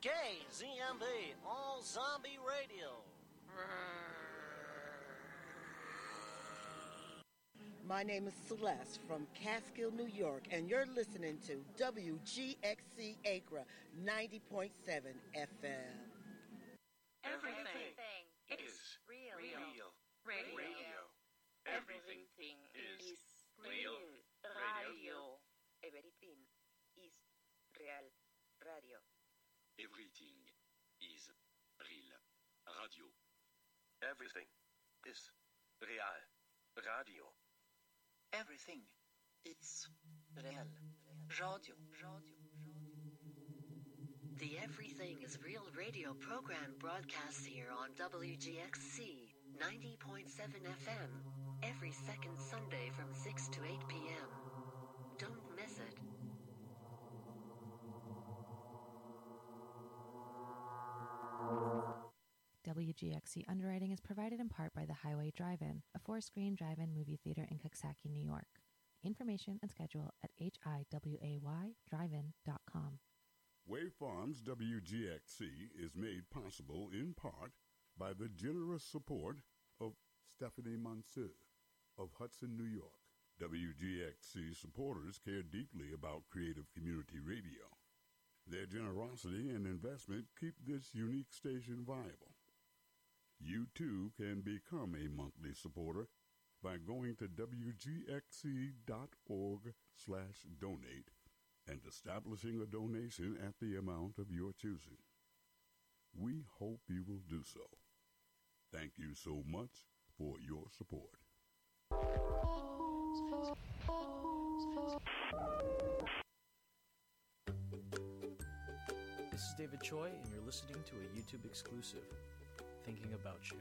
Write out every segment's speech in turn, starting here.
KZMB All Zombie Radio. My name is Celeste from Catskill, New York, and you're listening to WGXC Acra 90.7 FM. Everything is real. Radio. Everything is real. Radio. Everything is real. Radio. Everything is real. Radio. Everything is real. Radio. Everything is real. Radio. The Everything is Real radio program broadcasts here on WGXC 90.7 FM every second Sunday from 6 to 8 p.m. Don't miss it. WGXC underwriting is provided in part by the Highway Drive-In, a 4-screen drive-in movie theater in Coxsackie, New York. Information and schedule at hiwaydrivein.com. Wave Farms WGXC is made possible in part by the generous support of Stephanie Monsieur of Hudson, New York. WGXC supporters care deeply about creative community radio. Their generosity and investment keep this unique station viable. You too can become a monthly supporter by going to wgxc.org/donate and establishing a donation at the amount of your choosing. We hope you will do so. Thank you so much for your support. This is David Choi, and you're listening to a YouTube exclusive, Thinking About You.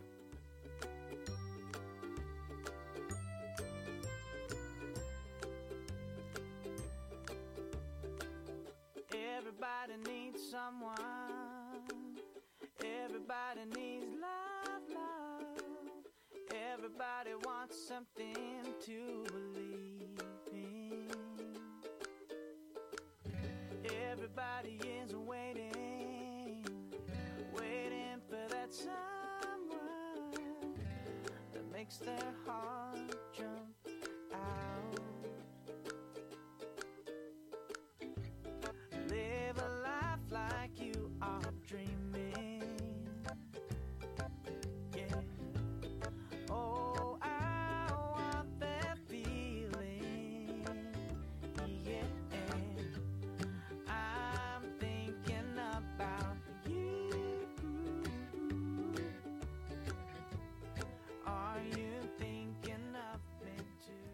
Everybody needs someone. Everybody needs love. Everybody wants something to believe in. Everybody is waiting for that someone that makes their heart jump out. Live a life like you are dreaming. Yeah. Oh, I want that feeling. Yeah. I'm thinking about you. Are you thinking of me too?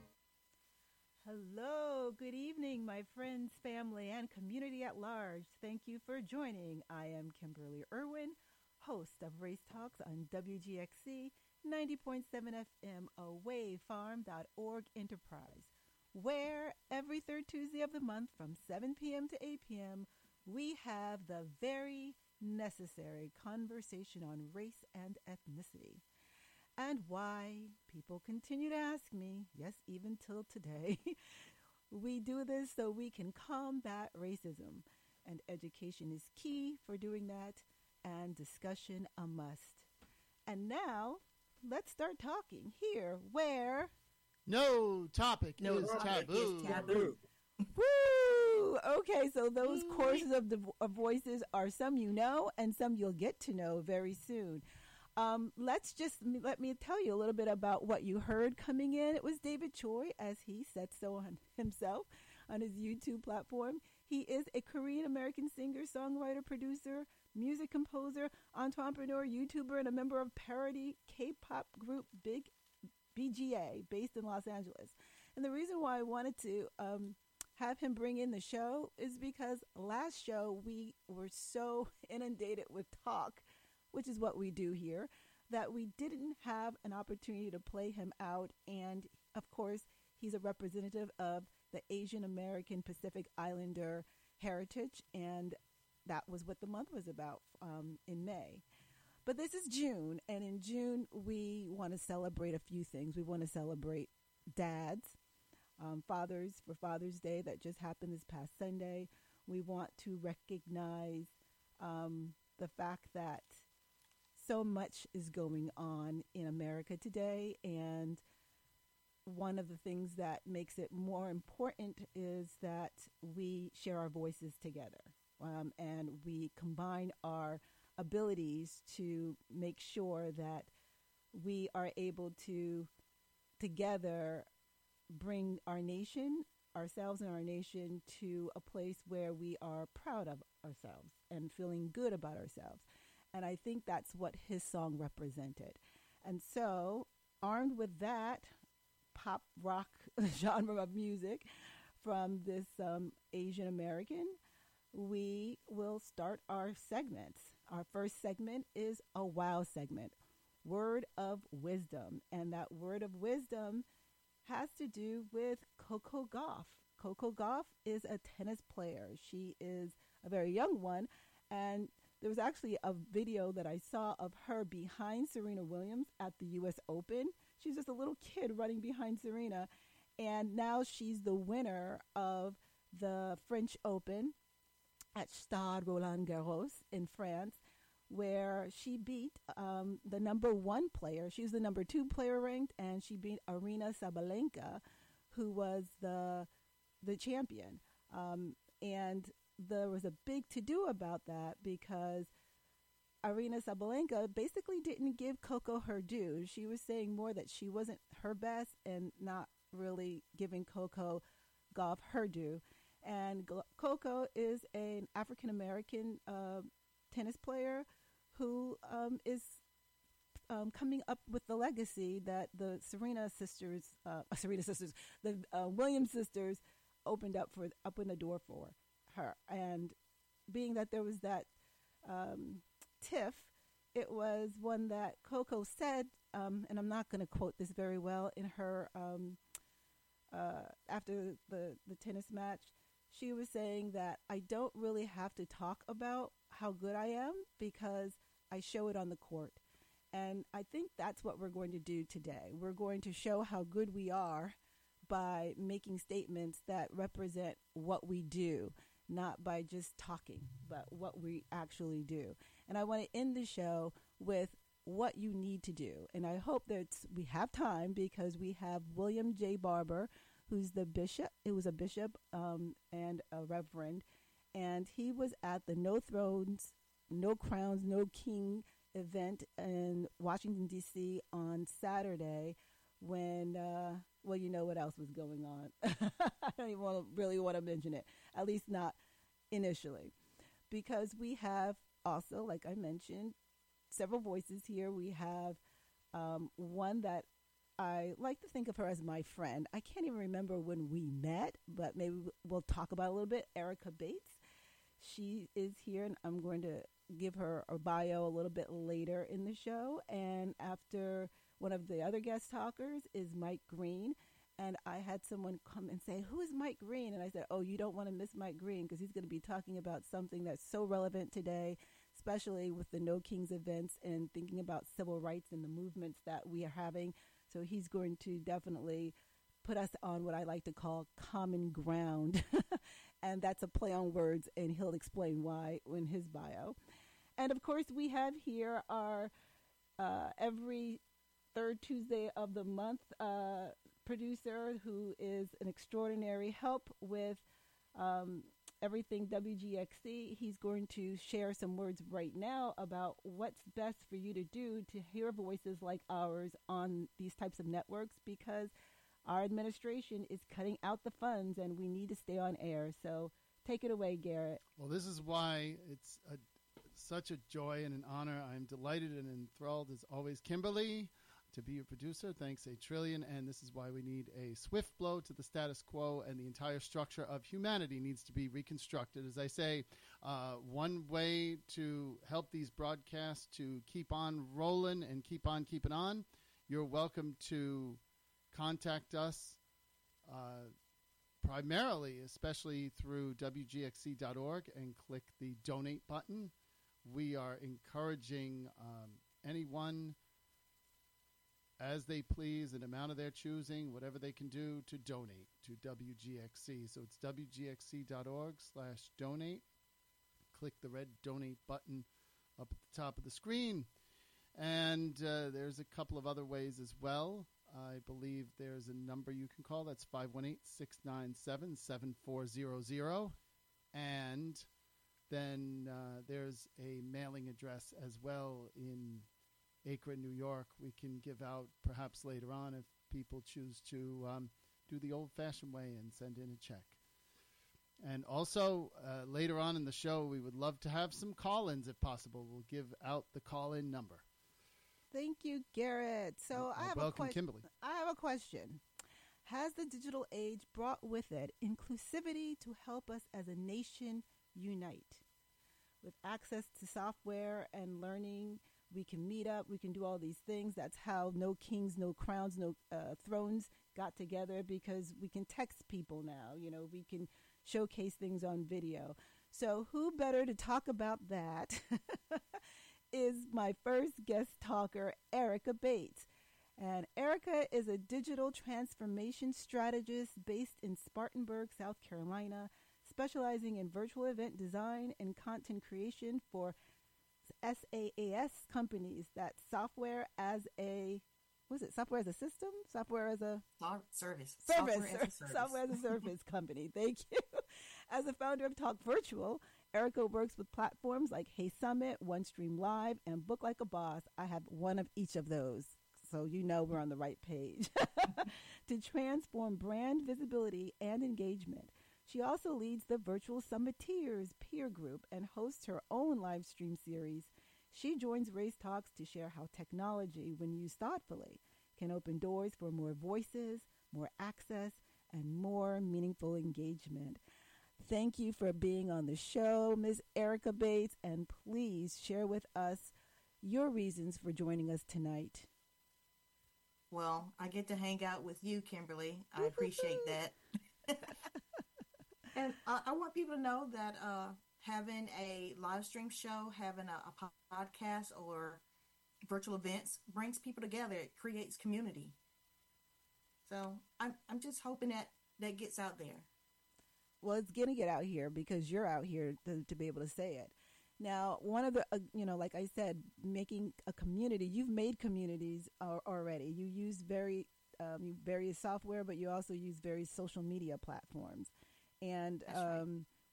Hello, good evening, my friends, family, and community at large. Thank you for joining. I am Kimberly Irwin, host of Race Talks on WGXC 90.7 FM, a wavefarm.org enterprise, where every third Tuesday of the month from 7 p.m. to 8 p.m., we have the very necessary conversation on race and ethnicity. And why people continue to ask me, yes, even till today, we do this so we can combat racism. And education is key for doing that, and discussion a must. And now, let's start talking here, where no topic is taboo. Woo! Okay, so those courses of voices are some you know and some you'll get to know very soon. Let me tell you a little bit about what you heard coming in. It was David Choi, as he said so on himself on his YouTube platform. He is a Korean American singer, songwriter, producer, music composer, entrepreneur, YouTuber, and a member of parody K-pop group Big BGA, based in Los Angeles. And the reason why I wanted to have him bring in the show is because last show we were so inundated with talk, which is what we do here, that we didn't have an opportunity to play him out. And of course, he's a representative of the Asian American Pacific Islander heritage, and that was what the month was about in May. But this is June, and in June, we want to celebrate a few things. We want to celebrate dads, fathers for Father's Day that just happened this past Sunday. We want to recognize the fact that so much is going on in America today, and one of the things that makes it more important is that we share our voices together, and we combine our abilities to make sure that we are able to together bring our nation, ourselves and our nation, to a place where we are proud of ourselves and feeling good about ourselves. And I think that's what his song represented. And so, armed with that pop rock genre of music from this Asian American, we will start our segments. Our first segment is a wow segment, Word of Wisdom. And that word of wisdom has to do with Coco Gauff. Coco Gauff is a tennis player. She is a very young one, and there was actually a video that I saw of her behind Serena Williams at the U.S. Open. She's just a little kid running behind Serena, and now she's the winner of the French Open at Stade Roland Garros in France, where she beat the number one player. She was the number 2 player ranked, and she beat Aryna Sabalenka, who was the champion. And there was a big to-do about that because Aryna Sabalenka basically didn't give Coco her due. She was saying more that she wasn't her best and not really giving Coco Gauff her due. And Coco is an African-American tennis player who is coming up with the legacy that the Williams sisters opened the door for her. And being that there was that tiff, it was one that Coco said, and I'm not going to quote this very well, in her after the tennis match. She was saying that I don't really have to talk about how good I am because I show it on the court. And I think that's what we're going to do today. We're going to show how good we are by making statements that represent what we do, not by just talking, but what we actually do. And I want to end the show with what you need to do. And I hope that we have time because we have William J. Barber, who's the bishop. It was a bishop and a reverend. And he was at the No Thrones, No Crowns, No King event in Washington, D.C. on Saturday when, well, you know what else was going on. I don't even really want to mention it, at least not initially. Because we have also, like I mentioned, several voices here. We have one that I like to think of her as my friend. I can't even remember when we met, but maybe we'll talk about it a little bit. Erica Bates. She is here, and I'm going to give her a bio a little bit later in the show. And after one of the other guest talkers is Mike Green. And I had someone come and say, who is Mike Green? And I said, oh, you don't want to miss Mike Green because he's going to be talking about something that's so relevant today, especially with the No Kings events and thinking about civil rights and the movements that we are having. So he's going to definitely put us on what I like to call common ground. And that's a play on words, and he'll explain why in his bio. And, of course, we have here our every third Tuesday of the month producer who is an extraordinary help with everything WGXC. He's going to share some words right now about what's best for you to do to hear voices like ours on these types of networks, because our administration is cutting out the funds and we need to stay on air. So take it away, Garrett. Well, this is why it's such a joy and an honor. I'm delighted and enthralled, as always, Kimberly, to be your producer. Thanks a trillion. And this is why we need a swift blow to the status quo, and the entire structure of humanity needs to be reconstructed. As I say, one way to help these broadcasts to keep on rolling and keep on keeping on, you're welcome to contact us primarily, especially through WGXC.org, and click the donate button. We are encouraging anyone as they please, an amount of their choosing, whatever they can do, to donate to WGXC. So it's WGXC.org/donate. click the red donate button up at the top of the screen. And there's a couple of other ways as well. I believe there's a number you can call. That's 518-697-7400. And then there's a mailing address as well in Acre, New York. We can give out perhaps later on if people choose to do the old-fashioned way and send in a check. And also, later on in the show, we would love to have some call-ins if possible. We'll give out the call-in number. Thank you, Garrett. So welcome, Kimberly. I have a question. Has the digital age brought with it inclusivity to help us as a nation unite? With access to software and learning, we can meet up, we can do all these things. That's how no kings, no crowns, no thrones got together, because we can text people now. You know, we can showcase things on video. So who better to talk about that is my first guest talker, Erica Bates. And Erica is a digital transformation strategist based in Spartanburg, South Carolina, specializing in virtual event design and content creation for SaaS companies. That's software as a, software as a system? Software as a service. Software as a service company. Thank you. As a founder of Talk Virtual, Erica works with platforms like Hey Summit, OneStream Live, and Book Like a Boss. I have one of each of those, so you know we're on the right page. To transform brand visibility and engagement. She also leads the Virtual Summiteers peer group and hosts her own live stream series. She joins Race Talks to share how technology, when used thoughtfully, can open doors for more voices, more access, and more meaningful engagement. Thank you for being on the show, Ms. Erica Bates, and please share with us your reasons for joining us tonight. Well, I get to hang out with you, Kimberly. I appreciate that. And I want people to know that having a live stream show, having a podcast or virtual events brings people together. It creates community. So I'm just hoping that gets out there. Well, it's going to get out here because you're out here to be able to say it. Now, one of the, like I said, making a community, you've made communities already. You use various software, but you also use various social media platforms. And right.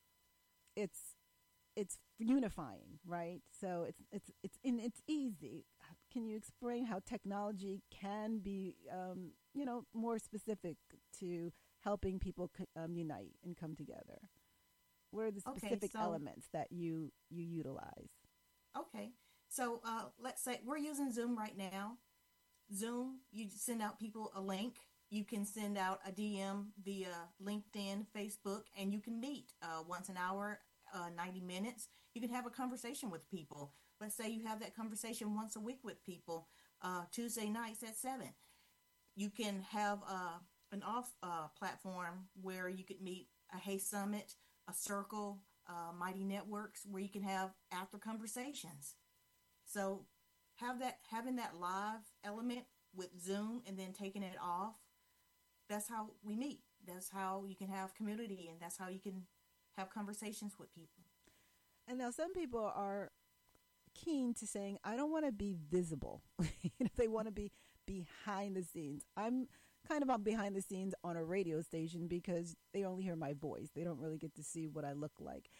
It's unifying, right? So it's easy. Can you explain how technology can be, more specific to helping people unite and come together? What are the specific elements that you utilize? Okay, so let's say we're using Zoom right now. Zoom, you send out people a link. You can send out a DM via LinkedIn, Facebook, and you can meet once an hour, 90 minutes. You can have a conversation with people. Let's say you have that conversation once a week with people, Tuesday nights at 7. You can have an off platform where you could meet a Hey Summit, a Circle, Mighty Networks, where you can have after conversations. So having that live element with Zoom and then taking it off, that's how we meet. That's how you can have community, and that's how you can have conversations with people. And now some people are keen to saying, I don't want to be visible. They want to be behind the scenes. I'm kind of on behind the scenes on a radio station because they only hear my voice. They don't really get to see what I look like.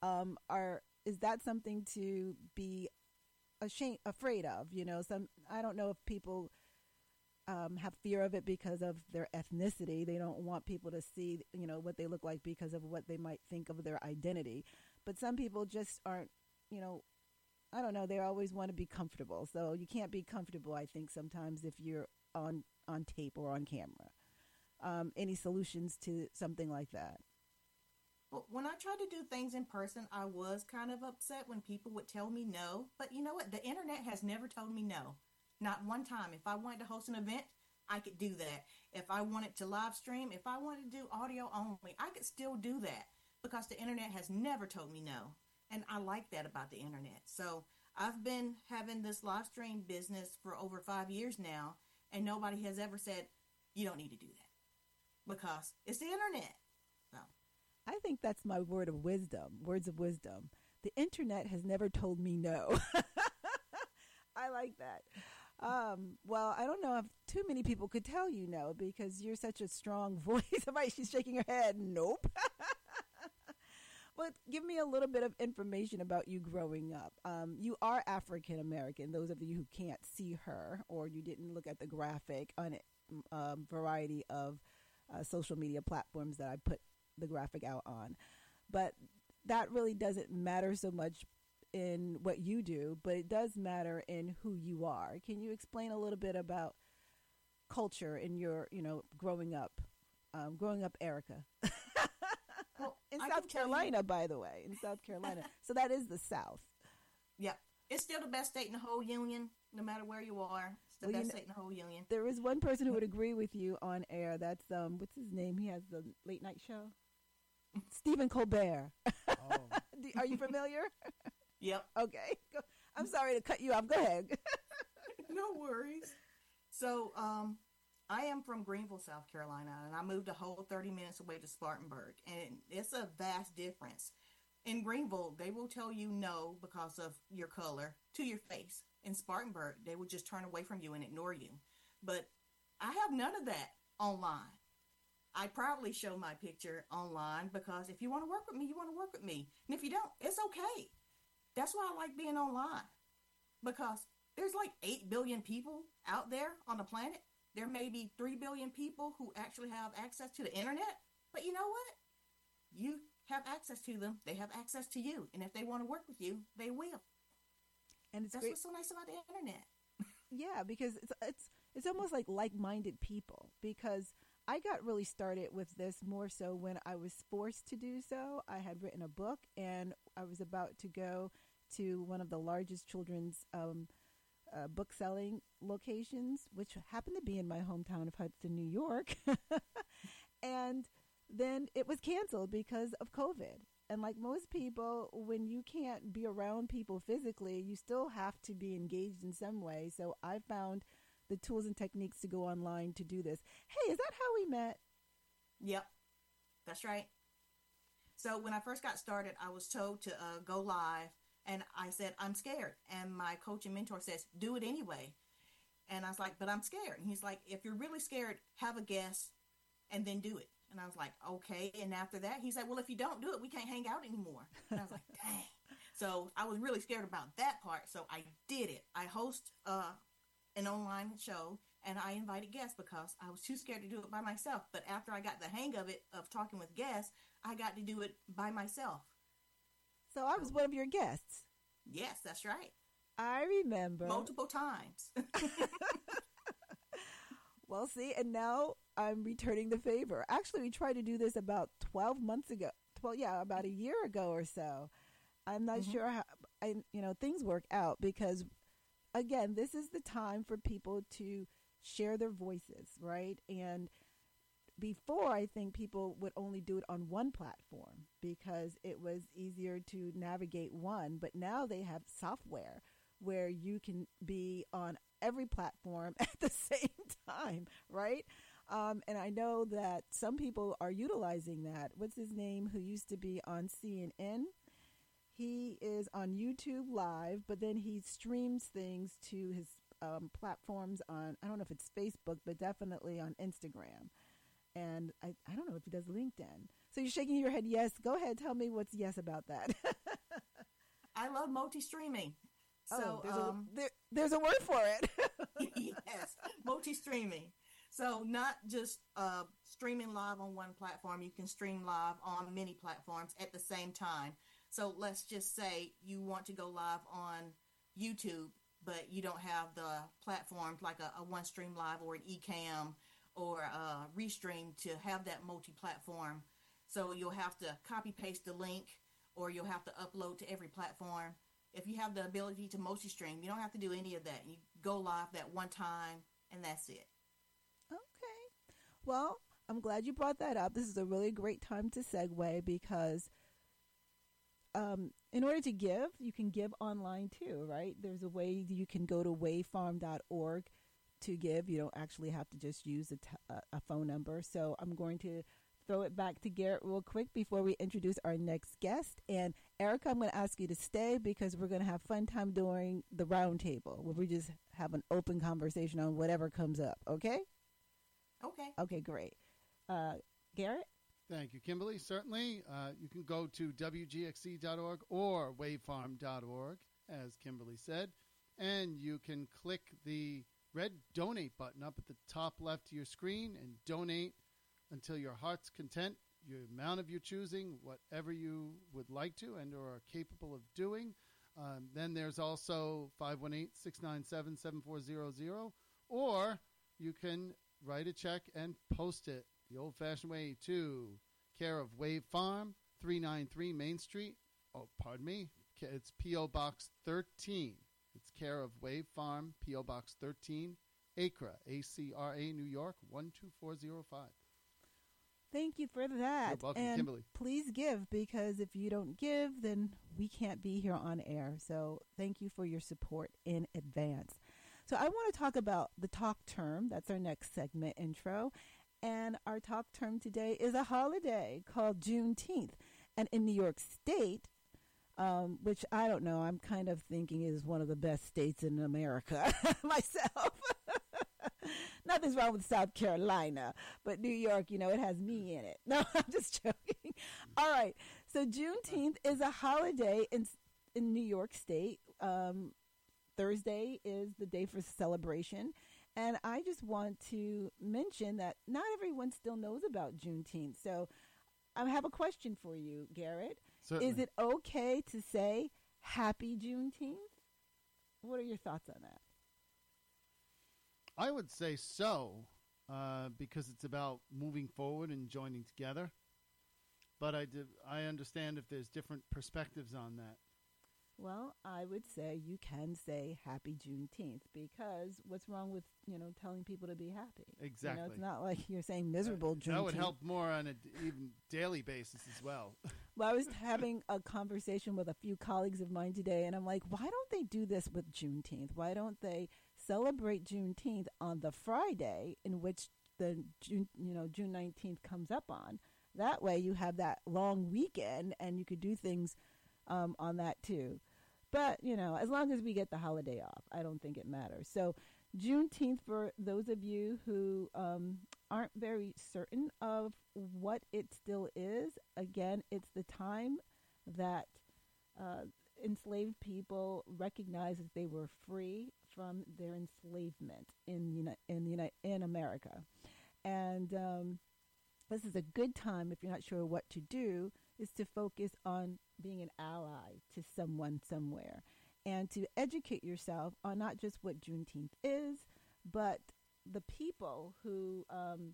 Is that something to be afraid of? I don't know if people have fear of it because of their ethnicity. They don't want people to see, what they look like because of what they might think of their identity. But some people just aren't, I don't know. They always want to be comfortable. So you can't be comfortable, I think, sometimes if you're on tape or on camera. Any solutions to something like that? Well, when I tried to do things in person, I was kind of upset when people would tell me no. But you know what? The internet has never told me no. Not one time. If I wanted to host an event, I could do that. If I wanted to live stream, if I wanted to do audio only, I could still do that because the internet has never told me no. And I like that about the internet. So I've been having this live stream business for over 5 years now, and nobody has ever said, you don't need to do that because it's the internet. So I think that's my words of wisdom, The internet has never told me no. I like that. Well, I don't know if too many people could tell you no because you're such a strong voice. Somebody, she's shaking her head. Nope. But give me a little bit of information about you growing up. You are African American. Those of you who can't see her or you didn't look at the graphic on a variety of social media platforms that I put the graphic out on. But that really doesn't matter so much in what you do, but it does matter in who you are. Can you explain a little bit about culture in your, growing up Erica? Well, in South Carolina, by the way, in South Carolina. So that is the South. Yep. It's still the best state in the whole union, no matter where you are. It's the best state in the whole union. There is one person who would agree with you on air. That's, what's his name? He has the late night show. Stephen Colbert. Oh. Are you familiar? Yep. Okay. I'm sorry to cut you off. Go ahead. No worries. So, I am from Greenville, South Carolina, and I moved a whole 30 minutes away to Spartanburg, and it's a vast difference. In Greenville, they will tell you no because of your color to your face. In Spartanburg, they will just turn away from you and ignore you. But I have none of that online. I proudly show my picture online because if you want to work with me, you want to work with me. And if you don't, it's okay. That's why I like being online, because there's like 8 billion people out there on the planet. There may be 3 billion people who actually have access to the internet, but you know what? You have access to them. They have access to you. And if they want to work with you, they will. And that's what's so nice about the internet. Yeah, because it's almost like like-minded people, because I got really started with this more so when I was forced to do so. I had written a book, and I was about to go to one of the largest children's book selling locations, which happened to be in my hometown of Hudson, New York. And then it was canceled because of COVID. And like most people, when you can't be around people physically, you still have to be engaged in some way. So I found the tools and techniques to go online to do this. Hey, is that how we met? Yep, that's right. So when I first got started, I was told to go live, and I said, I'm scared. And my coach and mentor says, do it anyway. And I was like, but I'm scared. And he's like, if you're really scared, have a guest and then do it. And I was like, okay. And after that, he's like, well, if you don't do it, we can't hang out anymore. And I was like, dang. So I was really scared about that part. So I did it. I host an online show, and I invited guests because I was too scared to do it by myself. But after I got the hang of it, of talking with guests, I got to do it by myself. So I was one of your guests. Yes, that's right. I remember. Multiple times. Well, see, and now I'm returning the favor. Actually, we tried to do this about 12 months ago. Well, yeah, about a year ago or so. I'm not sure how, things work out because, again, this is the time for people to share their voices, right? And before, I think people would only do it on one platform because it was easier to navigate one. But now they have software where you can be on every platform at the same time, right? And I know that some people are utilizing that. What's his name who used to be on CNN? He is on YouTube Live, but then he streams things to his platforms on, I don't know if it's Facebook, but definitely on Instagram. And I don't know if he does LinkedIn. So you're shaking your head yes. Go ahead. Tell me what's yes about that. I love multi-streaming. So there's a word for it. Yes, multi-streaming. So not just streaming live on one platform. You can stream live on many platforms at the same time. So let's just say you want to go live on YouTube, but you don't have the platforms like a OneStream Live or an Ecamm or a Restream to have that multi-platform. So you'll have to copy-paste the link, or you'll have to upload to every platform. If you have the ability to multi-stream, you don't have to do any of that. You go live that one time, and that's it. Okay. Well, I'm glad you brought that up. This is a really great time to segue because in order to give, you can give online too, right? There's a way you can go to wavefarm.org to give. You don't actually have to just use a phone number. So I'm going to throw it back to Garrett real quick before we introduce our next guest. And Erica, I'm going to ask you to stay because we're going to have fun time during the roundtable where we just have an open conversation on whatever comes up. Okay? Okay. Okay, great. Garrett? Thank you, Kimberly. Certainly, you can go to WGXC.org or wavefarm.org, as Kimberly said, and you can click the red donate button up at the top left of your screen and donate until your heart's content, your amount of your choosing, whatever you would like to and or are capable of doing. Then there's also 518-697-7400, or you can write a check and post it the old-fashioned way to care of Wave Farm, 393 Main Street. Oh, pardon me. It's P.O. Box 13. It's care of Wave Farm, P.O. Box 13, Acra, A-C-R-A, New York, 12405. Thank you for that. You're welcome, and Kimberly. Please give, because if you don't give, then we can't be here on air. So thank you for your support in advance. So I want to talk about the talk term. That's our next segment intro. And our talk term today is a holiday called Juneteenth. And in New York State, which I don't know, I'm kind of thinking is one of the best states in America myself. Nothing's wrong with South Carolina, but New York, you know, it has me in it. No, I'm just joking. All right. So Juneteenth is a holiday in New York State. Thursday is the day for celebration. And I just want to mention that not everyone still knows about Juneteenth. So I have a question for you, Garrett. Certainly. Is it okay to say Happy Juneteenth? What are your thoughts on that? I would say so, because it's about moving forward and joining together. But I understand if there's different perspectives on that. Well, I would say you can say Happy Juneteenth, because what's wrong with, telling people to be happy? Exactly. It's not like you're saying miserable Juneteenth. That would help more on an even daily basis as well. Well, I was having a conversation with a few colleagues of mine today, and I'm like, why don't they do this with Juneteenth? Why don't they celebrate Juneteenth on the Friday in which the June 19th comes up on? That way you have that long weekend and you could do things on that too. But, as long as we get the holiday off, I don't think it matters. So Juneteenth, for those of you who aren't very certain of what it still is, again, it's the time that enslaved people recognized that they were free from their enslavement in America. And this is a good time, if you're not sure what to do, is to focus on being an ally to someone somewhere and to educate yourself on not just what Juneteenth is, but the people who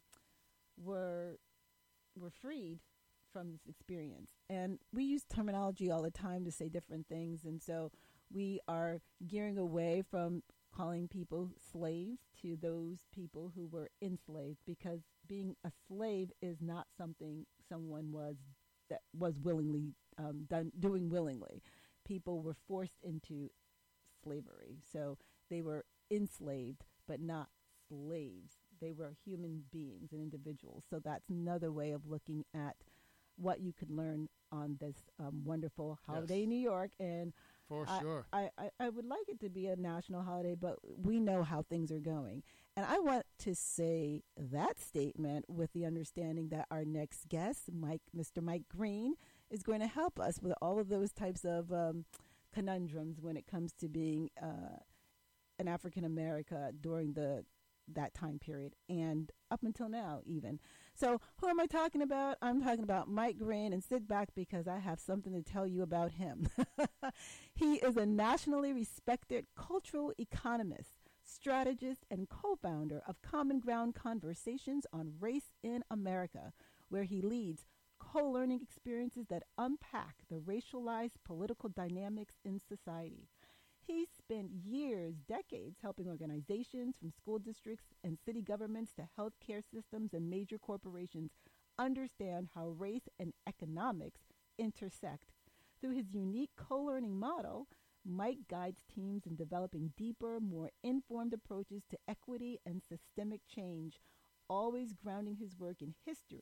were freed from this experience. And we use terminology all the time to say different things, and so we are gearing away from calling people slaves to those people who were enslaved, because being a slave is not something someone was willingly doing willingly. People were forced into slavery, so they were enslaved but not slaves. They were human beings and individuals. So that's another way of looking at what you could learn on this wonderful holiday in New York. And for sure, I would like it to be a national holiday, but we know how things are going. And I want to say that statement with the understanding that our next guest, Mr. Mike Green, is going to help us with all of those types of conundrums when it comes to being an African American during that time period and up until now even. So who am I talking about? I'm talking about Mike Green, and sit back because I have something to tell you about him. He is a nationally respected cultural economist, strategist, and co-founder of Common Ground Conversations on Race in America, where he leads co-learning experiences that unpack the racialized political dynamics in society. He spent decades helping organizations from school districts and city governments to healthcare systems and major corporations understand how race and economics intersect. Through his unique co-learning model, Mike guides teams in developing deeper, more informed approaches to equity and systemic change, always grounding his work in history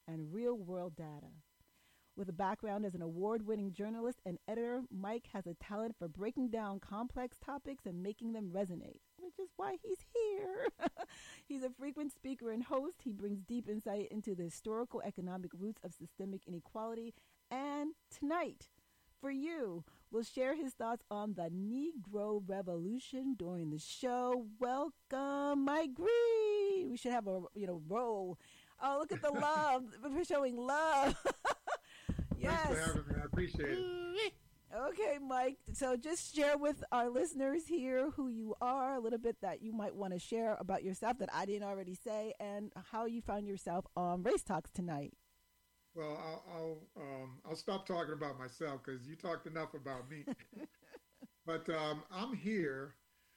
and real-world data. With a background as an award-winning journalist and editor, Mike has a talent for breaking down complex topics and making them resonate, which is why he's here. He's a frequent speaker and host. He brings deep insight into the historical economic roots of systemic inequality. And tonight, for you, will share his thoughts on the Negro Revolution during the show. Welcome, Mike Green. We should have a roll. Oh, look at the love. We're showing love. Yes. Thanks for having me. I appreciate it. Okay, Mike. So just share with our listeners here who you are, a little bit that you might want to share about yourself that I didn't already say, and how you found yourself on Race Talks tonight. Well, I'll stop talking about myself because you talked enough about me. But I'm here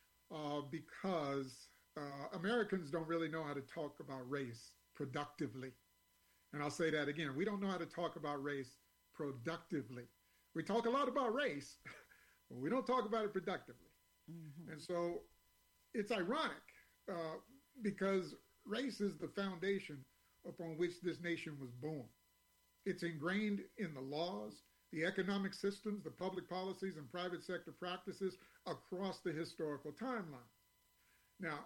because Americans don't really know how to talk about race productively. And I'll say that again. We don't know how to talk about race productively. We talk a lot about race, but we don't talk about it productively. Mm-hmm. And so it's ironic because race is the foundation upon which this nation was born. It's ingrained in the laws, the economic systems, the public policies, and private sector practices across the historical timeline. Now,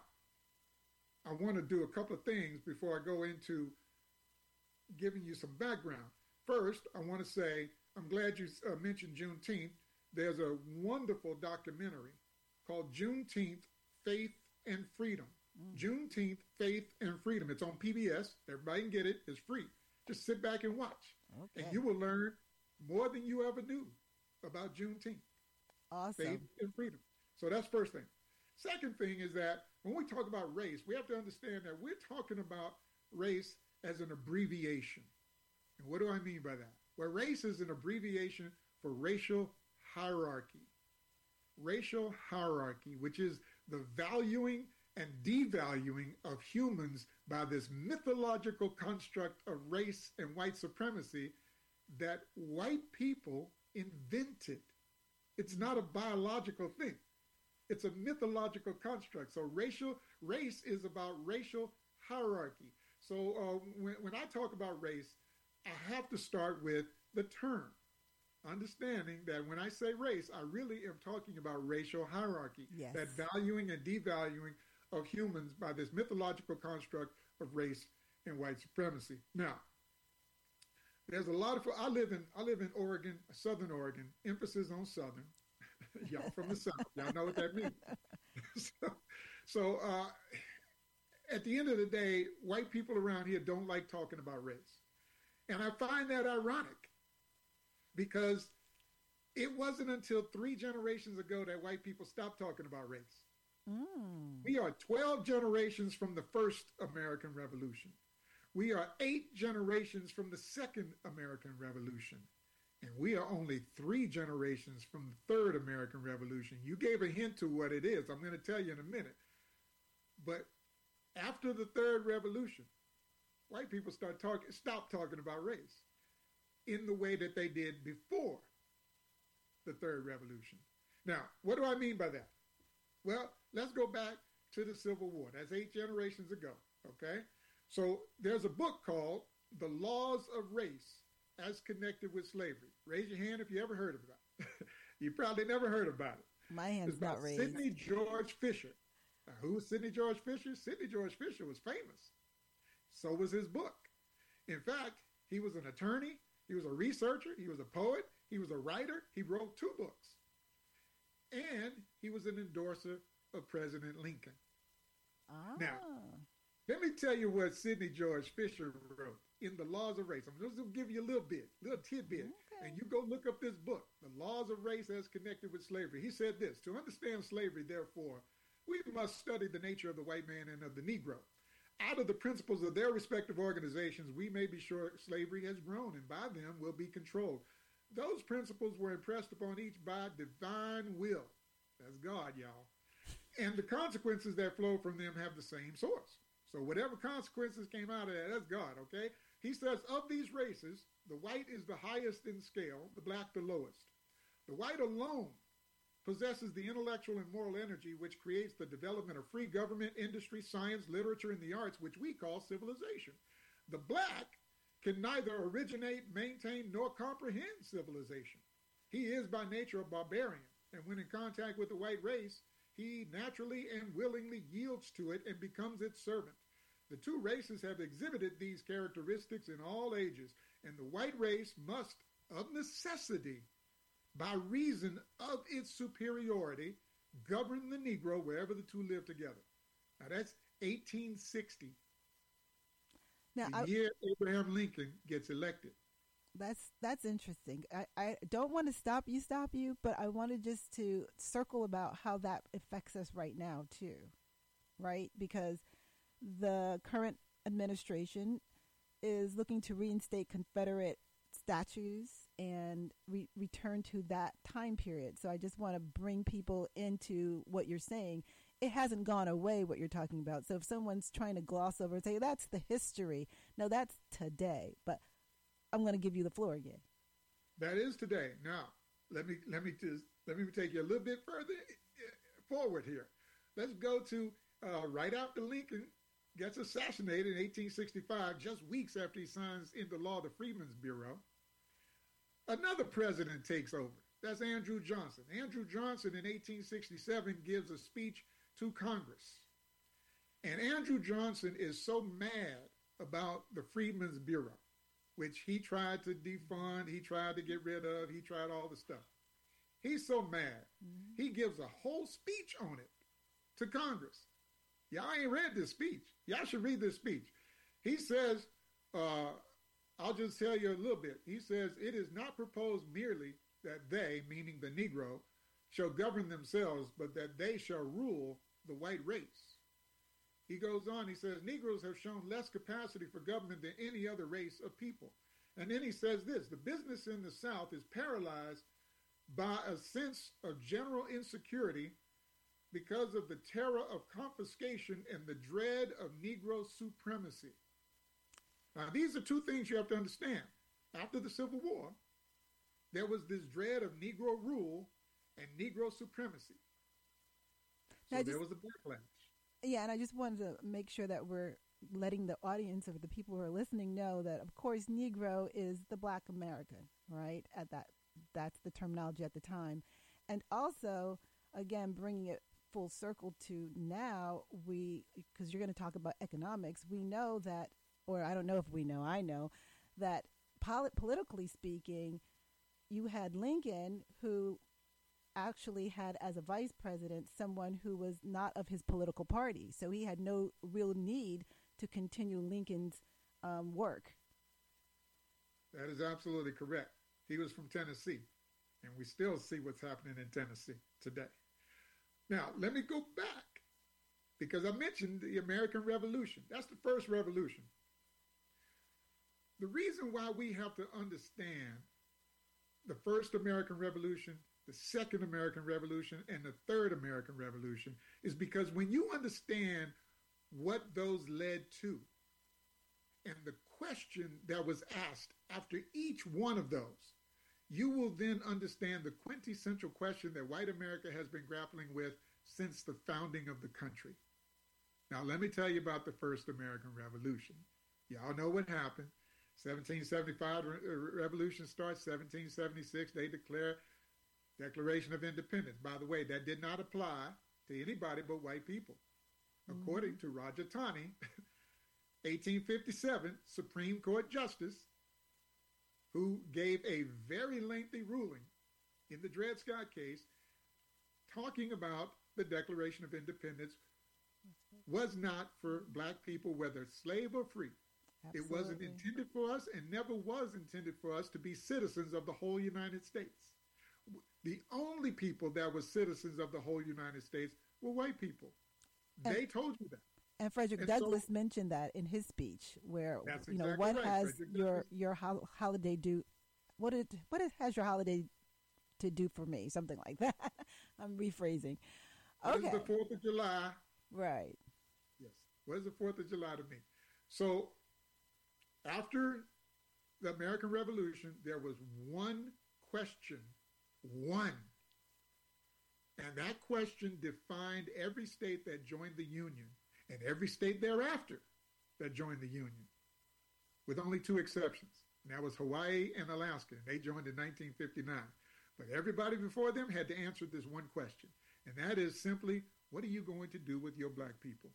I want to do a couple of things before I go into giving you some background. First, I want to say, I'm glad you mentioned Juneteenth. There's a wonderful documentary called Juneteenth, Faith and Freedom. Juneteenth, Faith and Freedom. It's on PBS. Everybody can get it. It's free. Just sit back and watch. Okay. And you will learn more than you ever knew about Juneteenth. Awesome. Faith and freedom. So that's first thing. Second thing is that when we talk about race, we have to understand that we're talking about race as an abbreviation. And what do I mean by that? Well, race is an abbreviation for racial hierarchy. Racial hierarchy, which is the valuing and devaluing of humans by this mythological construct of race and white supremacy that white people invented. It's not a biological thing. It's a mythological construct. So race is about racial hierarchy. So when I talk about race, I have to start with the term, understanding that when I say race, I really am talking about racial hierarchy, yes. That valuing and devaluing of humans by this mythological construct of race and white supremacy. Now, there's a lot of, I live in Oregon, Southern Oregon, emphasis on Southern. Y'all from the South, y'all know what that means. So at the end of the day, white people around here don't like talking about race. And I find that ironic because it wasn't until 3 generations ago that white people stopped talking about race. We are 12 generations from the first American Revolution. We are 8 generations from the second American Revolution. And we are only 3 generations from the third American Revolution. You gave a hint to what it is. I'm going to tell you in a minute. But after the third revolution, white people stopped talking about race in the way that they did before the third revolution. Now, what do I mean by that? Well, let's go back to the Civil War. That's 8 generations ago, okay? So there's a book called The Laws of Race as Connected with Slavery. Raise your hand if you ever heard of it. You probably never heard about it. My hand's not raised. Sidney George Fisher. Now, who was Sidney George Fisher? Sidney George Fisher was famous. So was his book. In fact, he was an attorney. He was a researcher. He was a poet. He was a writer. He wrote 2 books. And he was an endorser of President Lincoln. Now, let me tell you what Sidney George Fisher wrote in The Laws of Race. I'm just going to give you a little tidbit. Okay. And you go look up this book, The Laws of Race as Connected with Slavery. He said this: to understand slavery, therefore, we must study the nature of the white man and of the Negro. Out of the principles of their respective organizations, we may be sure slavery has grown, and by them will be controlled. Those principles were impressed upon each by divine will. That's God, y'all. And the consequences that flow from them have the same source. So whatever consequences came out of that, that's God, okay? He says, of these races, the white is the highest in scale, the black the lowest. The white alone possesses the intellectual and moral energy which creates the development of free government, industry, science, literature, and the arts, which we call civilization. The black can neither originate, maintain, nor comprehend civilization. He is by nature a barbarian, and when in contact with the white race, he naturally and willingly yields to it and becomes its servant. The two races have exhibited these characteristics in all ages, and the white race must, of necessity, by reason of its superiority, govern the Negro wherever the two live together. Now that's 1860. Now, the year Abraham Lincoln gets elected. That's interesting. I don't want to stop you, but I wanted just to circle about how that affects us right now too, right? Because the current administration is looking to reinstate Confederate statues and return to that time period. So I just want to bring people into what you're saying. It hasn't gone away, what you're talking about. So if someone's trying to gloss over and say, that's the history, no, that's today. But I'm going to give you the floor again. That is today. Now, let me take you a little bit further forward here. Let's go to right after Lincoln gets assassinated in 1865, just weeks after he signs into law the Freedmen's Bureau. Another president takes over. That's Andrew Johnson. Andrew Johnson in 1867 gives a speech to Congress. And Andrew Johnson is so mad about the Freedmen's Bureau, which he tried to defund, he tried to get rid of, he tried all the stuff. He's so mad. He gives a whole speech on it to Congress. Y'all ain't read this speech. Y'all should read this speech. He says, I'll just tell you a little bit. He says, it is not proposed merely that they, meaning the Negro, shall govern themselves, but that they shall rule the white race. He goes on, he says, Negroes have shown less capacity for government than any other race of people. And then he says this, the business in the South is paralyzed by a sense of general insecurity because of the terror of confiscation and the dread of Negro supremacy. Now, these are two things you have to understand. After the Civil War, there was this dread of Negro rule and Negro supremacy. So there was a backlash. Yeah, and I just wanted to make sure that we're letting the audience of the people who are listening know that, of course, Negro is the Black American, right? That's the terminology at the time. And also, again, bringing it full circle to now, because you're going to talk about economics, we know that, or I don't know if we know, I know that politically speaking, you had Lincoln, who actually had as a vice president someone who was not of his political party. So he had no real need to continue Lincoln's work. That is absolutely correct. He was from Tennessee, and we still see what's happening in Tennessee today. Now, let me go back, because I mentioned the American Revolution. That's the first revolution. The reason why we have to understand the first American Revolution, the second American Revolution, and the third American Revolution is because when you understand what those led to and the question that was asked after each one of those, you will then understand the quintessential question that white America has been grappling with since the founding of the country. Now, let me tell you about the first American Revolution. Y'all know what happened. 1775 revolution starts. 1776, they declare Declaration of Independence. By the way, that did not apply to anybody but white people. According to Roger Taney, 1857 Supreme Court Justice, who gave a very lengthy ruling in the Dred Scott case, talking about the Declaration of Independence was not for black people, whether slave or free. Absolutely. It wasn't intended for us and never was intended for us to be citizens of the whole United States. The only people that were citizens of the whole United States were white people. They told you that. And Frederick Douglass mentioned that in his speech, where what right. has your holiday do? What has your holiday to do for me? Something like that. I'm rephrasing. Okay. What is the 4th of July? Right. Yes. What is the 4th of July to me? So after the American Revolution, there was one question. One. And that question defined every state that joined the Union and every state thereafter that joined the Union. with only two exceptions. And that was Hawaii and Alaska. And they joined in 1959. But everybody before them had to answer this one question. And that is simply, what are you going to do with your black people?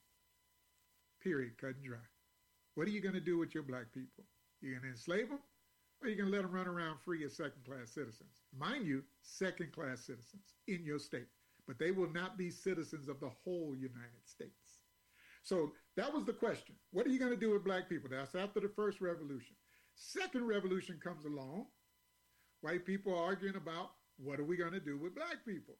Period, cut and dry. What are you going to do with your black people? You're going to enslave them, or are you going to let them run around free as second-class citizens? Mind you, second-class citizens in your state. But they will not be citizens of the whole United States. So that was the question. What are you going to do with black people? That's after the first revolution. Second revolution comes along. White people are arguing about what are we going to do with black people?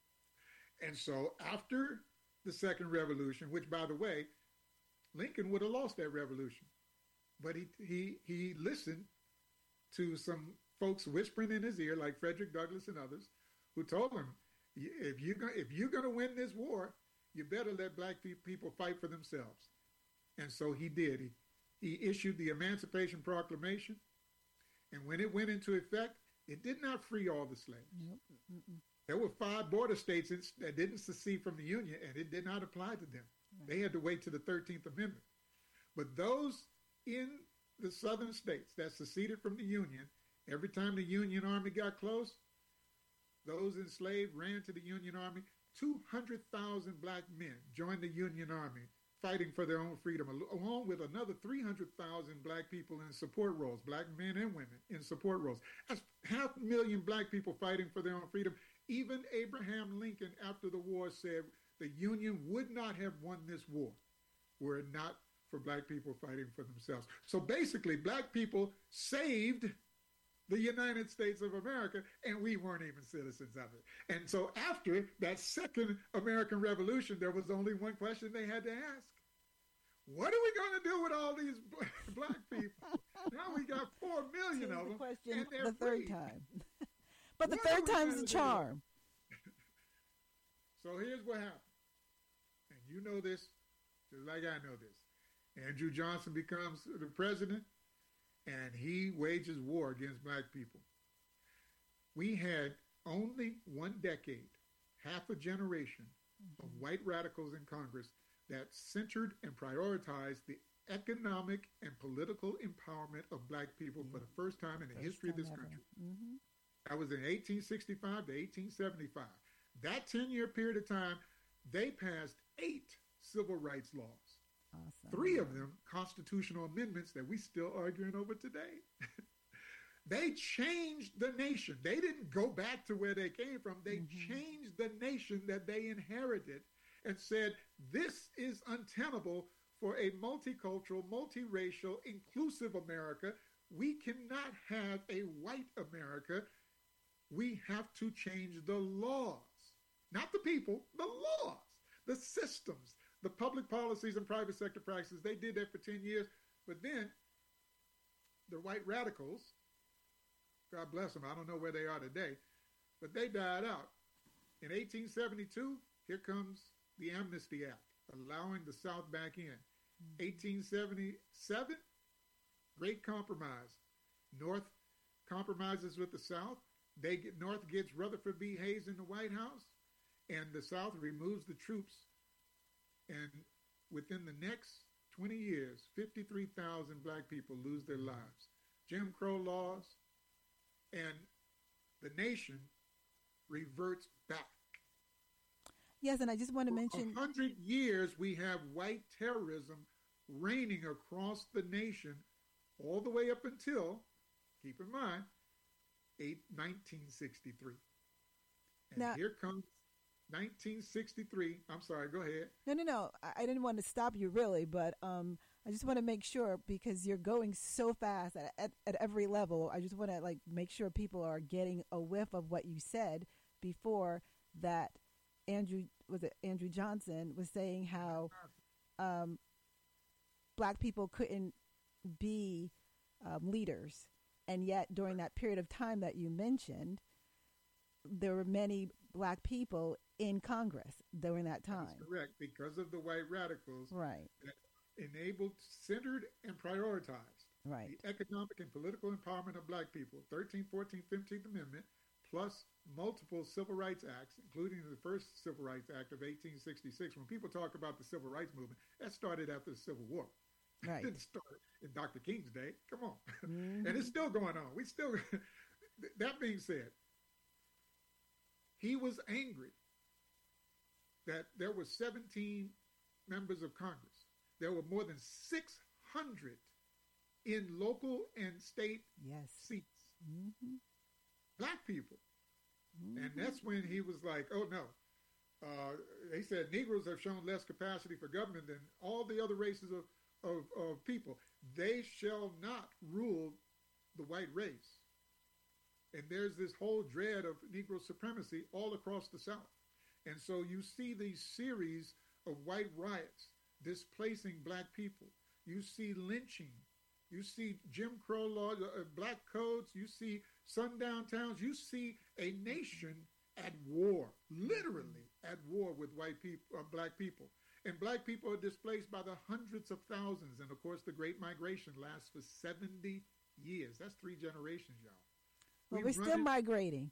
And so after the second revolution, which, by the way, Lincoln would have lost that revolution. But he listened to some folks whispering in his ear, like Frederick Douglass and others, who told him, if you're going to win this war, you better let black people fight for themselves. And so he did. He issued the Emancipation Proclamation. And when it went into effect, it did not free all the slaves. Nope. There were 5 border states that didn't secede from the Union, and it did not apply to them. Right. They had to wait to the 13th Amendment. But those in the southern states that seceded from the Union, every time the Union Army got close, those enslaved ran to the Union Army. 200,000 black men joined the Union Army, fighting for their own freedom, along with another 300,000 black people in support roles, black men and women in support roles. That's 500,000 black people fighting for their own freedom. Even Abraham Lincoln, after the war, said the Union would not have won this war were it not for black people fighting for themselves. So basically, black people saved the United States of America, and we weren't even citizens of it. And so after that second American Revolution, there was only one question they had to ask. What are we going to do with all these black people? Now we got 4 million of them, and they're the third free. time. But the third time's the charm. So here's what happened. And you know this just like I know this. Andrew Johnson becomes the president, and he wages war against black people. We had only 1 decade, half a generation of white radicals in Congress that centered and prioritized the economic and political empowerment of black people for the first time in the history of this country. That was in 1865 to 1875. That 10-year period of time, they passed 8 civil rights laws. Awesome. 3 of them constitutional amendments that we still arguing over today. They changed the nation. They didn't go back to where they came from. They changed the nation that they inherited and said, this is untenable for a multicultural, multiracial, inclusive America. We cannot have a white America. We have to change the laws, not the people, the laws, the systems, the public policies and private sector practices. They did that for 10 years. But then the white radicals, God bless them, I don't know where they are today, but they died out. In 1872, here comes the Amnesty Act, allowing the South back in. 1877, Great Compromise. North compromises with the South. North gets Rutherford B. Hayes in the White House, and the South removes the troops. And within the next 20 years, 53,000 black people lose their lives. Jim Crow laws, and the nation reverts back. Yes, and I just want to mention... 100 years we have white terrorism reigning across the nation all the way up until, keep in mind, 1963. And now, here comes 1963. I'm sorry, go ahead. No. I didn't want to stop you really, but I just want to make sure, because you're going so fast at every level. I just want to make sure people are getting a whiff of what you said before that. Andrew Johnson was saying how black people couldn't be leaders, and yet during that period of time that you mentioned, there were many black people in Congress during that time. That's correct, because of the white radicals, right? That enabled, centered, and prioritized right the economic and political empowerment of black people. 13th, 14th, 15th Amendment, plus multiple civil rights acts, including the first Civil Rights Act of 1866. When people talk about the Civil Rights Movement, that started after the Civil War. Right. It didn't start in Dr. King's day. Come on. Mm-hmm. And it's still going on. We still, that being said, he was angry that there were 17 members of Congress. There were more than 600 in local and state seats. Mm-hmm. Black people. Mm-hmm. And that's when he was like, oh, no. He said Negroes have shown less capacity for government than all the other races of people. They shall not rule the white race. And there's this whole dread of Negro supremacy all across the South. And so you see these series of white riots displacing black people. You see lynching. You see Jim Crow laws, black codes. You see sundown towns. You see a nation at war, literally at war with white people, black people. And black people are displaced by the hundreds of thousands. And of course, the Great Migration lasts for 70 years. That's 3 generations, y'all. Well, we're still migrating.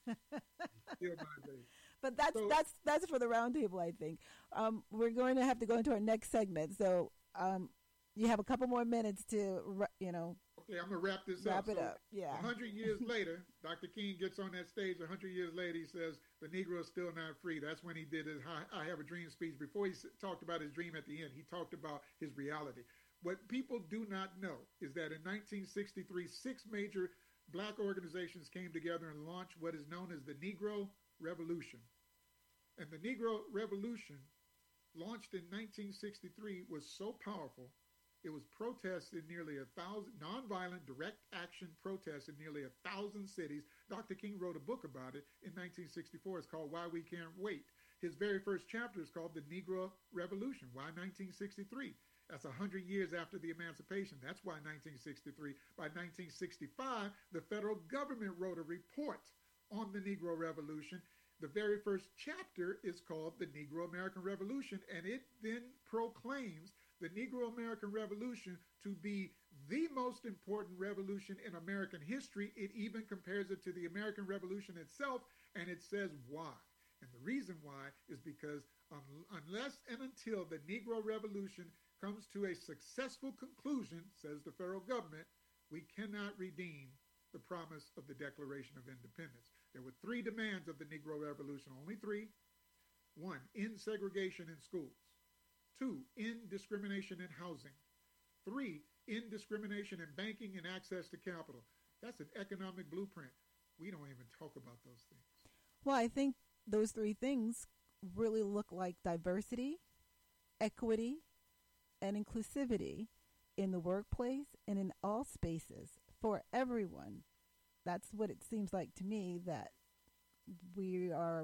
Still migrating. But that's for the roundtable, I think. We're going to have to go into our next segment. So you have a couple more minutes to, Okay, I'm going to wrap this up. Wrap it up, yeah. 100 years later, Dr. King gets on that stage. 100 years later, he says, the Negro is still not free. That's when he did his I Have a Dream speech. Before he talked about his dream at the end, he talked about his reality. What people do not know is that in 1963, 6 major black organizations came together and launched what is known as the Negro Revolution. And the Negro Revolution, launched in 1963, was so powerful. It was protests in nearly 1,000, nonviolent direct action protests in nearly 1,000 cities. Dr. King wrote a book about it in 1964. It's called Why We Can't Wait. His very first chapter is called The Negro Revolution. Why 1963? That's 100 years after the emancipation. That's why 1963. By 1965, the federal government wrote a report on the Negro Revolution. The very first chapter is called The Negro American Revolution, and it then proclaims the Negro American Revolution to be the most important revolution in American history. It even compares it to the American Revolution itself, and it says why. And the reason why is because unless and until the Negro Revolution comes to a successful conclusion, says the federal government, we cannot redeem the promise of the Declaration of Independence. There were 3 demands of the Negro Revolution, only 3. 1, end segregation in schools. 2, end discrimination in housing. 3, end discrimination in banking and access to capital. That's an economic blueprint. We don't even talk about those things. Well, I think those 3 things really look like diversity, equity, and inclusivity in the workplace and in all spaces for everyone. That's what it seems like to me, that we are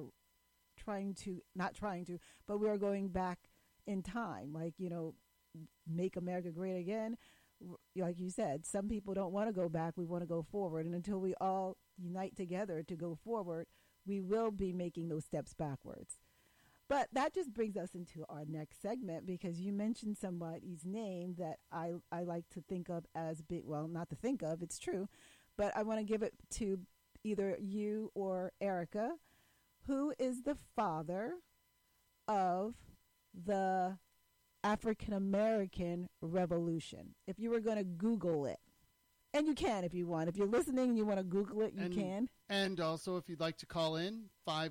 but we are going back in time, make America great again. Like you said, some people don't want to go back. We want to go forward. And until we all unite together to go forward, we will be making those steps backwards. But that just brings us into our next segment, because you mentioned somebody's name that I like to think of as not to think of, it's true, but I want to give it to either you or Erica. Who is the father of the African American Revolution? If you were going to Google it, and you can if you want. If you're listening and you want to Google it, you can. And also, if you'd like to call in,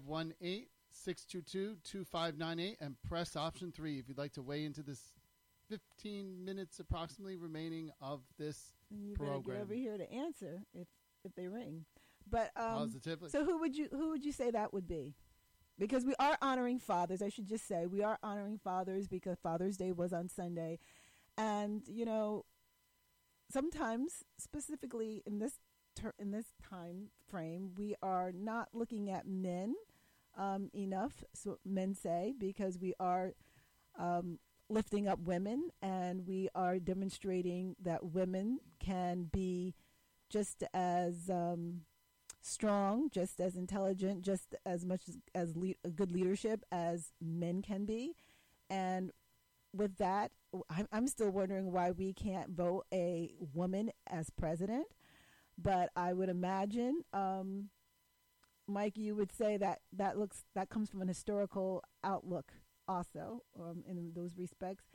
518-622-2598 and press option 3 if you'd like to weigh into this 15 minutes approximately remaining of this you program. Better get over here to answer if they ring. But positively. So who would you say that would be? Because we are honoring fathers. I should just say we are honoring fathers because Father's Day was on Sunday, and sometimes, specifically in this time frame, we are not looking at men enough. So men say, because we are lifting up women, and we are demonstrating that women can be just as strong, just as intelligent, just as much as good leadership as men can be. And with that, I'm still wondering why we can't vote a woman as president. But I would imagine, Mike, you would say that comes from an historical outlook also, in those respects.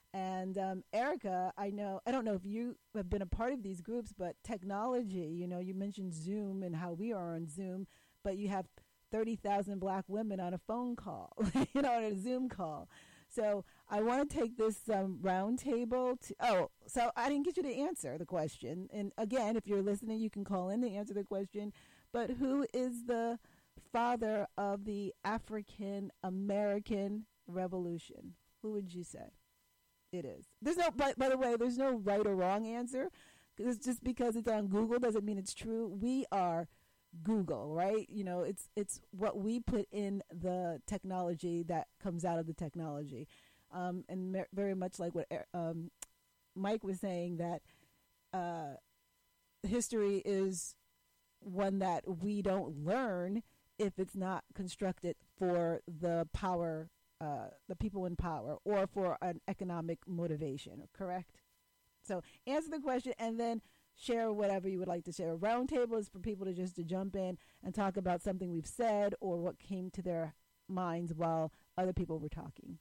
And Erica, I don't know if you have been a part of these groups, but technology, you mentioned Zoom and how we are on Zoom, but you have 30,000 black women on a phone call, on a Zoom call. So I want to take this round table so I didn't get you to answer the question. And again, if you're listening, you can call in to answer the question. But who is the father of the African American Revolution? Who would you say it is? There's no, by the way, there's no right or wrong answer. It's just because it's on Google doesn't mean it's true. We are Google, right? It's what we put in the technology that comes out of the technology. And very much like what Mike was saying, that history is one that we don't learn if it's not constructed for the power, the people in power, or for an economic motivation, correct? So answer the question and then share whatever you would like to share. A roundtable is for people to jump in and talk about something we've said or what came to their minds while other people were talking.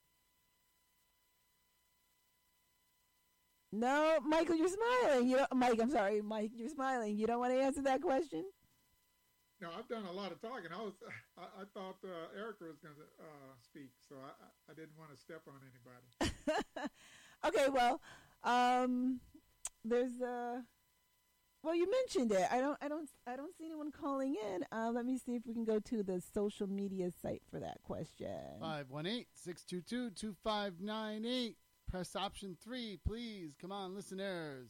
No, Michael, you're smiling. Mike, you're smiling. You don't want to answer that question? No, I've done a lot of talking. I thought Erica was going to speak, so I didn't want to step on anybody. Okay, well, there's well, you mentioned it. I don't see anyone calling in. Let me see if we can go to the social media site for that question. 518-622-2598. Press option 3, please. Come on, listeners.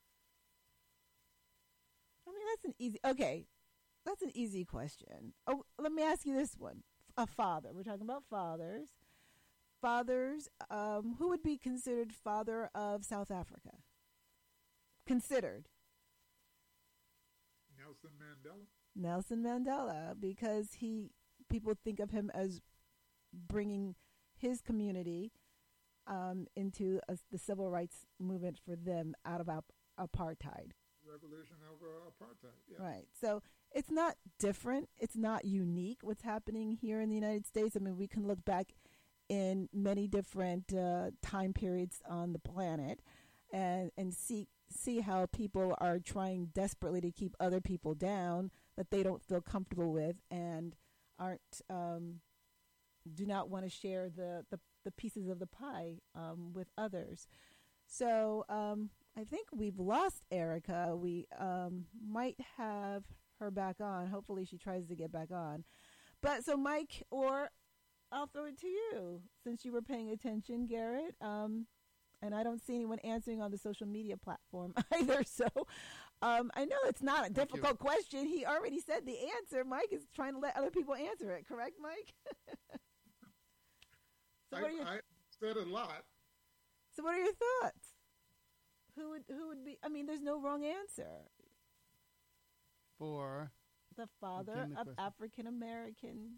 I mean, that's an easy question. Oh, let me ask you this one. A father. We're talking about fathers. Fathers, who would be considered father of South Africa? Considered. Nelson Mandela, because people think of him as bringing his community into the civil rights movement for them out of apartheid. Revolution over apartheid. Yeah. Right. So it's not different. It's not unique what's happening here in the United States. I mean, we can look back in many different time periods on the planet and see how people are trying desperately to keep other people down that they don't feel comfortable with and do not want to share the pieces of the pie with others. So I think we've lost Erica. We might have her back on. Hopefully she tries to get back on. But so Mike, or I'll throw it to you since you were paying attention, Garrett. And I don't see anyone answering on the social media platform either. So I know it's not a difficult question. He already said the answer. Mike is trying to let other people answer it. Correct, Mike? So I said a lot. So what are your thoughts? Who would be? I mean, there's no wrong answer. For the father of African American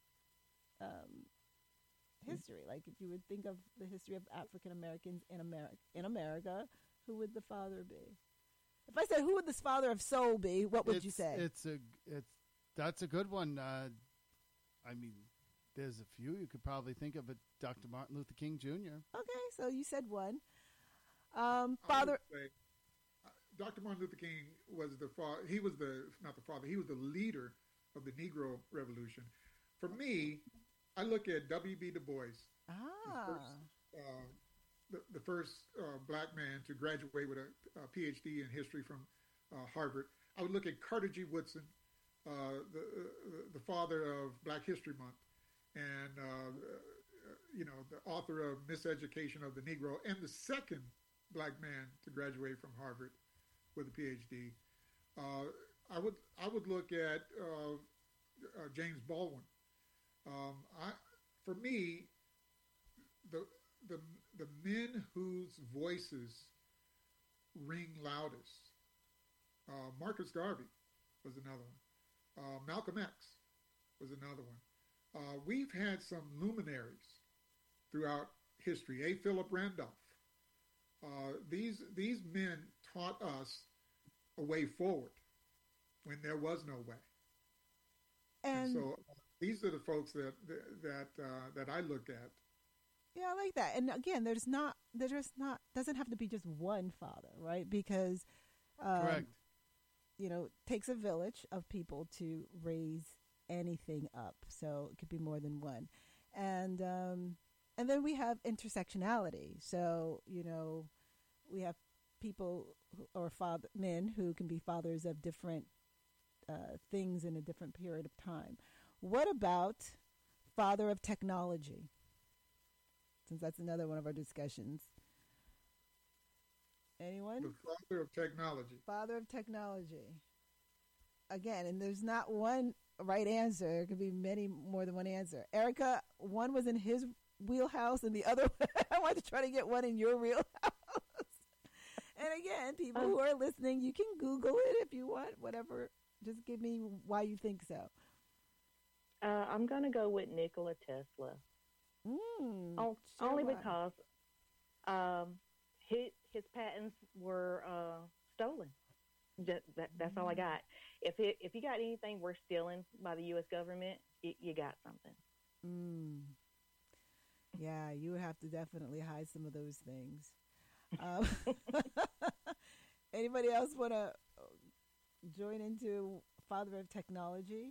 history. Like if you would think of the history of African Americans in America, who would the father be? If I said who would this father of soul be, what would you say? That's a good one. I mean, there's a few. You could probably think of it. Dr. Martin Luther King Jr. Okay, so you said one. Father. Dr. Martin Luther King was the father. He was not the father. He was the leader of the Negro Revolution. For me, I look at W.B. Du Bois, the first black man to graduate with a PhD in history from Harvard. I would look at Carter G. Woodson, the father of Black History Month, and the author of Miseducation of the Negro, and the second black man to graduate from Harvard with a PhD. I would look at James Baldwin. For me, the men whose voices ring loudest. Marcus Garvey was another one. Malcolm X was another one. We've had some luminaries throughout history. A. Philip Randolph. These men taught us a way forward when there was no way. And so these are the folks that I look at Yeah, I like that. And again, doesn't have to be just one father, right? Because, correct. It takes a village of people to raise anything up. So it could be more than one. And then we have intersectionality. So, we have people or men who can be fathers of different things in a different period of time. What about father of technology? Since that's another one of our discussions. Anyone? The father of technology. Father of technology. Again, and there's not one right answer. There could be many more than one answer. Erica, one was in his wheelhouse, and the other I wanted to try to get one in your wheelhouse. And again, people who are listening, you can Google it if you want, whatever. Just give me why you think so. I'm going to go with Nikola Tesla. Only because his patents were stolen. That's all I got. If you got anything worth stealing by the U.S. government, you got something. Yeah, you would have to definitely hide some of those things. Anybody else want to join into father of technology?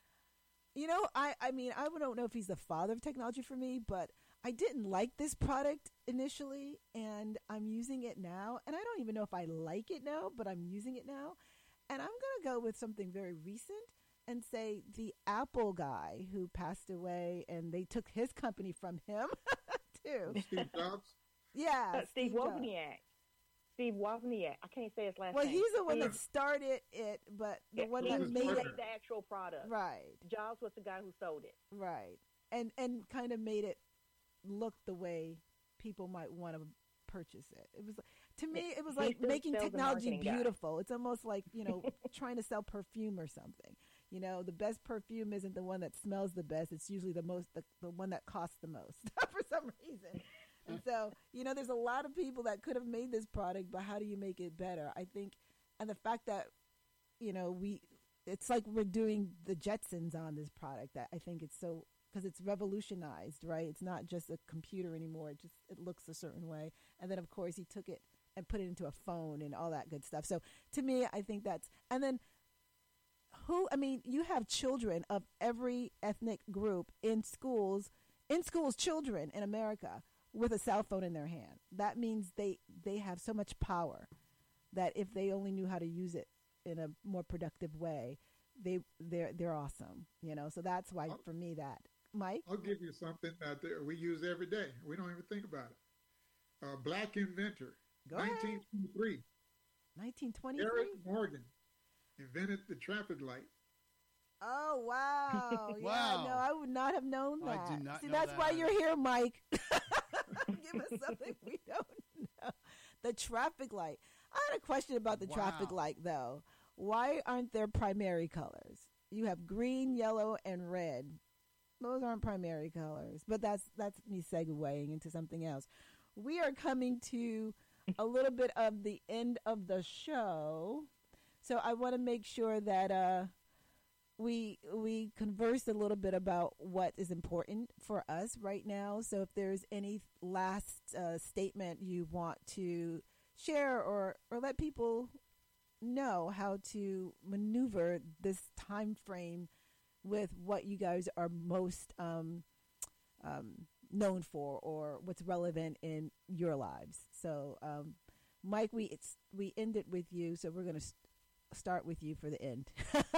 I mean, I don't know if he's the father of technology for me, but I didn't like this product initially, and I'm using it now. And I don't even know if I like it now, but I'm using it now. And I'm going to go with something very recent and say the Apple guy who passed away, and they took his company from him, too. Steve Jobs? Yeah. Steve Wozniak. Steve Wozniak. I can't say his last name. Well, he's the one that started it, but the one that made it. The actual product. Right. Jobs was the guy who sold it. Right. And kind of made it look the way people might want to purchase it. It was, to me, it was like making technology beautiful. It's almost like, trying to sell perfume or something. The best perfume isn't the one that smells the best. It's usually the one that costs the most for some reason. And so, there's a lot of people that could have made this product, but how do you make it better? I think, and the fact that, it's like we're doing the Jetsons on this product, that I think it's so, because it's revolutionized, right? It's not just a computer anymore. It looks a certain way. And then, of course, he took it and put it into a phone and all that good stuff. So to me, I think and then you have children of every ethnic group in schools, children in America with a cell phone in their hand. That means they have so much power that if they only knew how to use it in a more productive way, they're awesome. So that's why for me that. Mike? I'll give you something that we use every day. We don't even think about it. Black inventor. Go 1923. ahead. 1923? Eric Morgan invented the traffic light. Oh, wow. Wow. Yeah, no, I would not have known that. I do not See, know that's that why either. you're here, Mike. Give us something we don't know. The traffic light. I had a question about the traffic light, though. Why aren't there primary colors? You have green, yellow, and red. Those aren't primary colors. But that's me segueing into something else. We are coming to a little bit of the end of the show. So I want to make sure that we converse a little bit about what is important for us right now. So if there's any last statement you want to share or let people know how to maneuver this time frame with what you guys are most known for or what's relevant in your lives. So, Mike, we ended with you, so we're going to start with you for the end.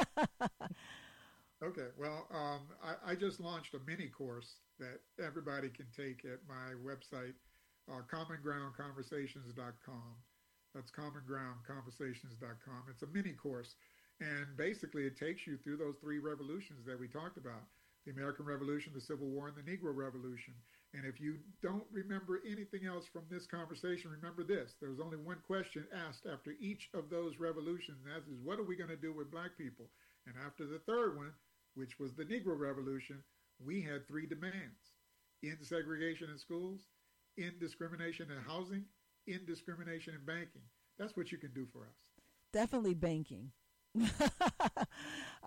Okay. Well, I just launched a mini course that everybody can take at my website, commongroundconversations.com. That's commongroundconversations.com. It's a mini course. And basically, it takes you through those three revolutions that we talked about, the American Revolution, the Civil War, and the Negro Revolution. And if you don't remember anything else from this conversation, remember this. There was only one question asked after each of those revolutions, and that is, what are we going to do with black people? And after the third one, which was the Negro Revolution, we had three demands: end segregation in schools, end discrimination in housing, end discrimination in banking. That's what you can do for us. Definitely banking.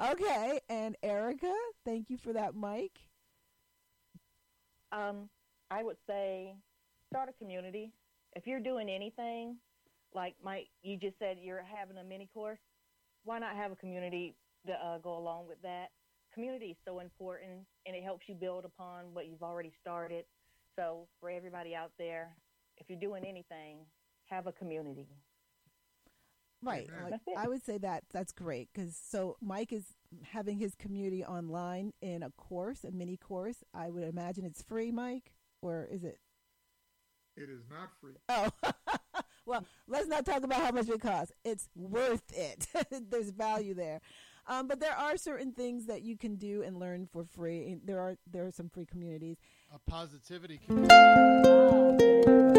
Okay, and Erica, thank you for that, Mike. I I would say start a community. If you're doing anything, like Mike, you just said you're having a mini course, why not have a community to go along with that? Community is so important, and it helps you build upon what you've already started. So for everybody out there, if you're doing anything, have a community. Right. Like, I would say that's great because so Mike is having his community online in a course, a mini course. I would imagine it's free, Mike, or is it? It is not free. Oh, well, let's not talk about how much it costs. It's worth it. There's value there. But there are certain things that you can do and learn for free. There are some free communities. A positivity community.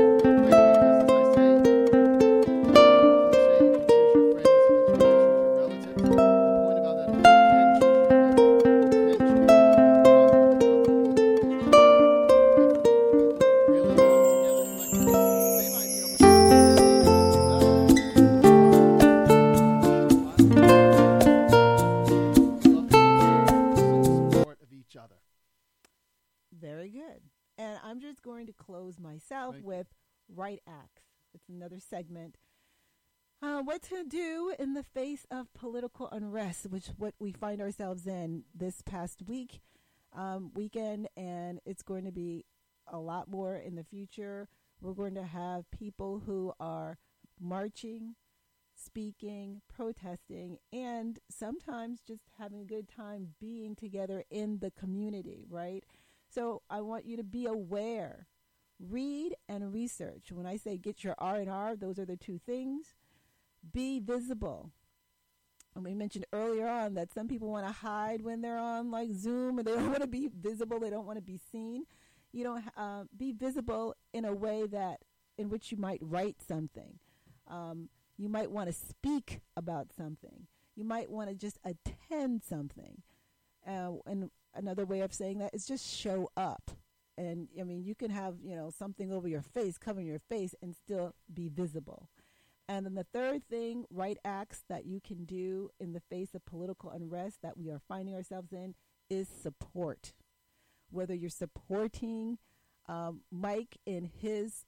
Very good. And I'm just going to close myself with Right Acts. It's another segment. What to do in the face of political unrest, which what we find ourselves in this past weekend, and it's going to be a lot more in the future. We're going to have people who are marching, speaking, protesting, and sometimes just having a good time being together in the community, right? So I want you to be aware, read and research. When I say get your R&R, those are the two things. Be visible. And we mentioned earlier on that some people want to hide when they're on like Zoom, or they don't want to be visible. They don't want to be seen. You don't be visible in a way that in which you might write something. You might want to speak about something. You might want to just attend something. And another way of saying that is just show up. And I mean, you can have, something over your face, covering your face, and still be visible. And then the third thing, right acts that you can do in the face of political unrest that we are finding ourselves in is support. Whether you're supporting Mike in his,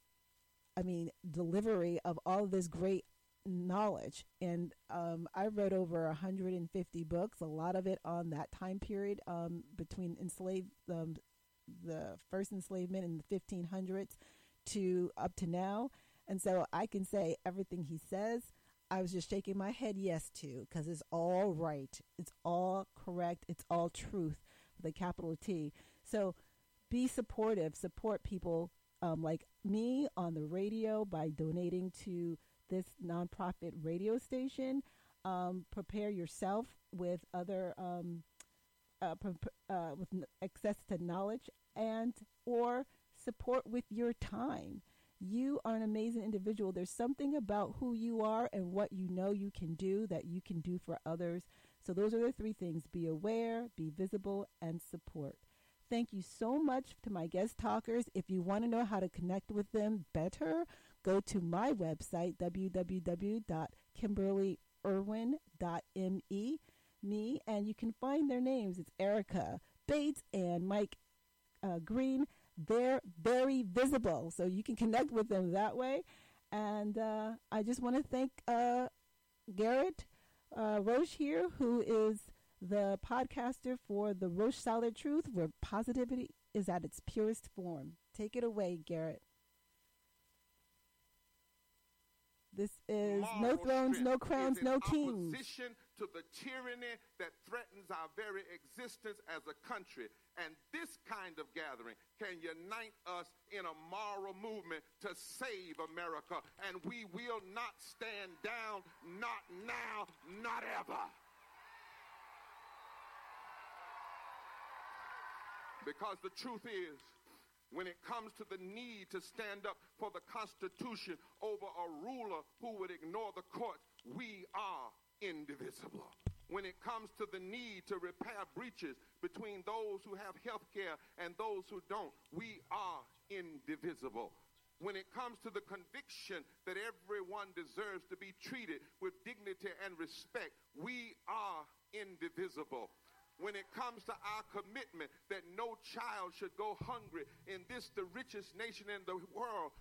delivery of all of this great knowledge. And I read over 150 books, a lot of it on that time period between the first enslavement in the 1500s to up to now. And so I can say everything he says, I was just shaking my head yes to, because it's all right. It's all correct. It's all truth with a capital T. So be supportive. Support people like me on the radio by donating to this nonprofit radio station. Prepare yourself with other with access to knowledge or support with your time. You are an amazing individual. There's something about who you are and what you know you can do that you can do for others. So those are the three things: be aware, be visible, and support. Thank you so much to my guest talkers. If you want to know how to connect with them better, go to my website, www.kimberlyirwin.me, and you can find their names. It's Erica Bates and Mike Green. They're very visible, so you can connect with them that way. And I just want to thank Garrett Roche here, who is the podcaster for the Roche Solid Truth, where positivity is at its purest form. Take it away, Garrett. This is No Thrones, No Crowns, No Kings. Opposition to the tyranny that threatens our very existence as a country. And this kind of gathering can unite us in a moral movement to save America. And we will not stand down, not now, not ever. Because the truth is, when it comes to the need to stand up for the Constitution over a ruler who would ignore the court, we are indivisible. When it comes to the need to repair breaches between those who have health care and those who don't, we are indivisible. When it comes to the conviction that everyone deserves to be treated with dignity and respect, we are indivisible. when it comes to our commitment that no child should go hungry in this, the richest nation in the world,